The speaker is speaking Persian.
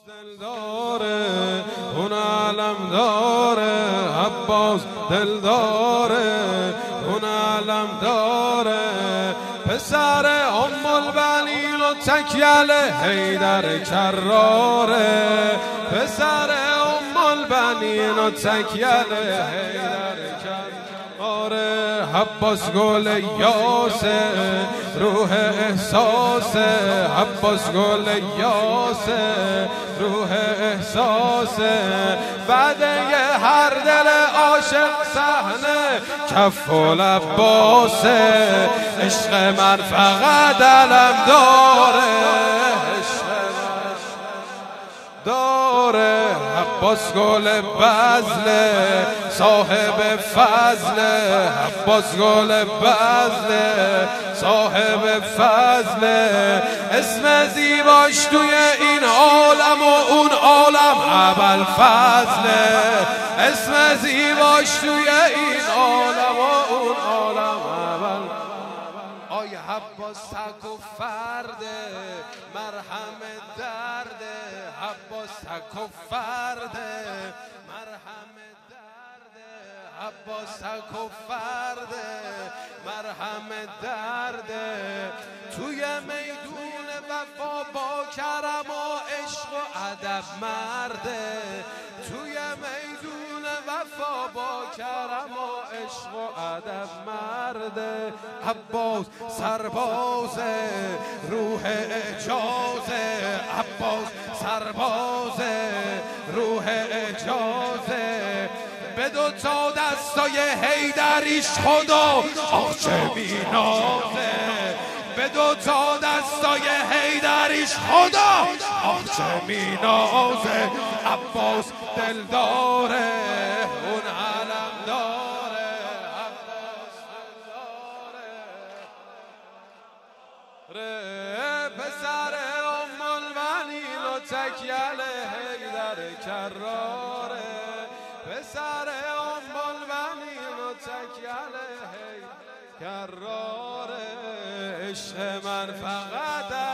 دل داره اون عالم داره، عباس دل داره اون عالم داره. پسر ام البنین و تکیل حیدر کراره، پسر ام البنین و تکیل حیدر کراره. عباس گل یاسه روح احساسه، عباس گل یاسه روح احساسه. بعد یه هر دل عاشق صحنه کف و لباسه. عشق من فقط علم داره، عشق من داره. عباس گل بزله صاحب فضله، عباس گل بزله صاحب فضله. اسم زیباش توی این عالم و اون عالم ابوالفضله، اسم زیباش توی این عالم و اون عالم ابوالفضله. آی عباس تک و فرده مرهم درده، عباس تک و فرده مرهم درده، عباس تک و فرده مرهم درده. توی میدون وفا با کرم و عشق و ادب مرده، توی میدون وفا با کرم و عشق و ادب مرده. عباس سربازه روح اجازه، عباس سربازه روح اجازه. به دو تا دستای حیدریش خدا آخچه مینازه، به دو تا دستای حیدریش خدا آخچه مینازه. عباس دل داره اون علم داره، عباس دل داره. پسر ام البنین و تکیل حیدر کراره، پسر ام البنین و تکیل حیدر کراره. عشق من فقط